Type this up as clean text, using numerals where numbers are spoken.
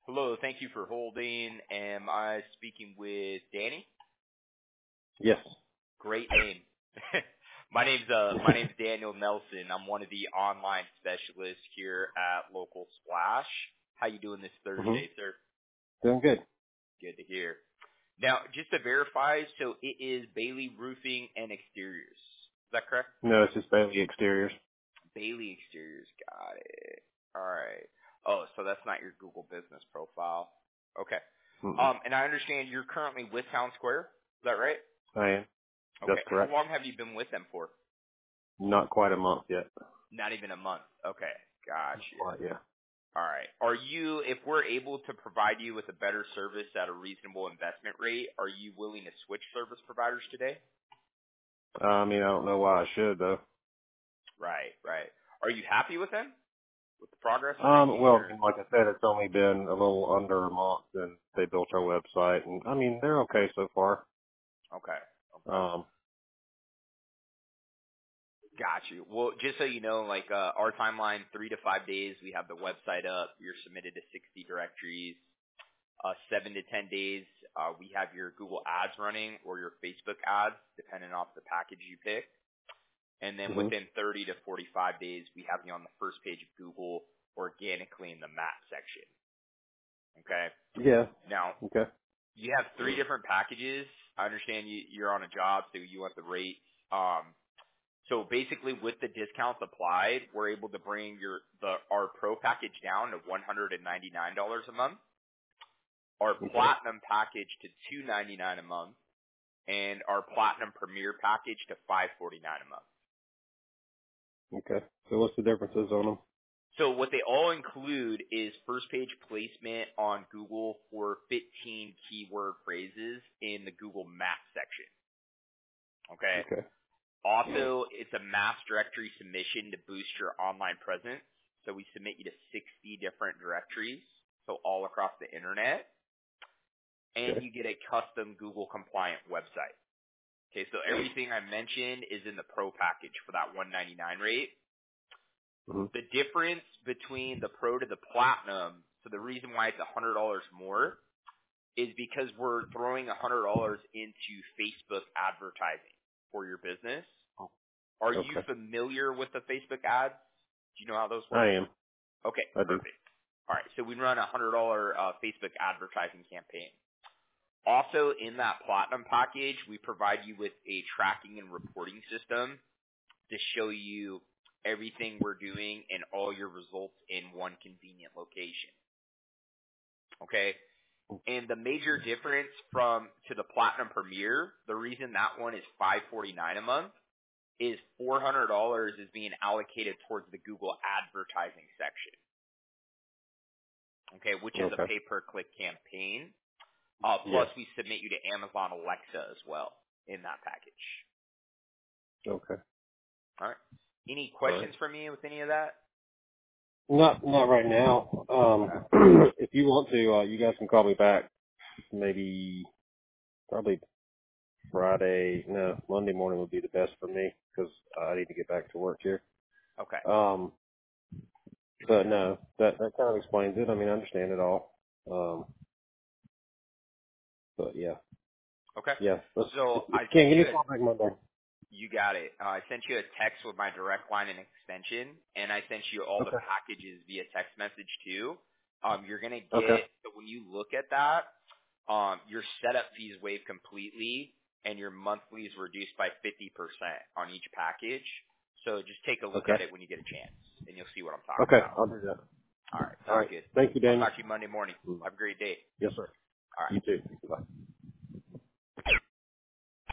Hello, thank you for holding. Am I speaking with Danny? Yes. Great name. My name's Daniel Nelson. I'm one of the online specialists here at Local Splash. How you doing this Mm-hmm. Thursday, sir? Doing good. Good to hear. Now, just to verify, so it is Bailey Roofing and Exteriors. Is that correct? No, it's just Bailey Exteriors. Bailey Exteriors. Got it. All right. Oh, so that's not your Google business profile. Okay. Mm-mm. And I understand you're currently with Town Square. Is that right? I am. That's Okay. How correct. long have you been with them for? Not quite a month yet. Not even a month. Okay. Not Gotcha. quite, yeah. All right. Are you, if we're able to provide you with a better service at a reasonable investment rate, are you willing to switch service providers today? I mean, I don't know why I should, though. Right, right. Are you happy with them? With the progress they're making? Well, I Or? mean, like I said, it's only been a little under a month and they built our website, and I mean, they're okay so far. Okay. Okay. Um, Got you. Well, just so you know, like our timeline, 3 to 5 days, we have the website up. You're submitted to 60 directories. 7 to 10 days, we have your Google ads running or your Facebook ads, depending off the package you pick. And then hmm within 30 to 45 days, we have you on the first page of Google organically in the map section. Okay. Yeah. Now, Okay. you have 3 different packages. I understand you're on a job, so you want the rates. So basically, with the discounts applied, we're able to bring our pro package down to $199 a month, our Okay. platinum package to $299 a month, and our platinum premier package to $549 a month. Okay. So what's the differences on them? So what they all include is first page placement on Google for 15 keyword phrases in the Google Maps section. Okay. Okay. Also, it's a mass directory submission to boost your online presence. So we submit you to 60 different directories, so all across the internet. And Okay. you get a custom Google compliant website. Okay, so everything I mentioned is in the pro package for that $199 rate. hmm The difference between the pro to the platinum, so the reason why it's $100 more, is because we're throwing $100 into Facebook advertising for your business. Are you Okay. familiar with the Facebook ads? Do you know how those I work? am. Okay, I do. perfect. All right, so we run a $100 Facebook advertising campaign. Also, in that platinum package, we provide you with a tracking and reporting system to show you everything we're doing and all your results in one convenient location. Okay? And the major difference to the Platinum Premier, the reason that one is $549 a month, is $400 is being allocated towards the Google advertising section. Okay, which is a Okay. pay-per-click campaign. Yes. Plus, we submit you to Amazon Alexa as well in that package. Okay. All right. Any All right. questions for me with any of that? Not right now. If you want to, you guys can call me back. Maybe probably Monday morning would be the best for me 'cause I need to get back to work here. Okay. But no, that kind of explains it. I mean, I understand it all. But yeah, Okay. yeah. So If I you sent can, give me you a call back Monday. you got it. I sent you a text with my direct line and extension, and I sent you all the Okay. packages via text message too. You're gonna Okay. get, so when you look at that, your setup fees waive completely, and your monthly is reduced by 50% on each package. So just take a look Okay. at it when you get a chance, and you'll see what I'm talking Okay. about. I'll do that. All right, All sounds right. good. Thank you, I'll Daniel. talk to you Monday morning. Have a great day. Yes, sir. All right. You too. Bye.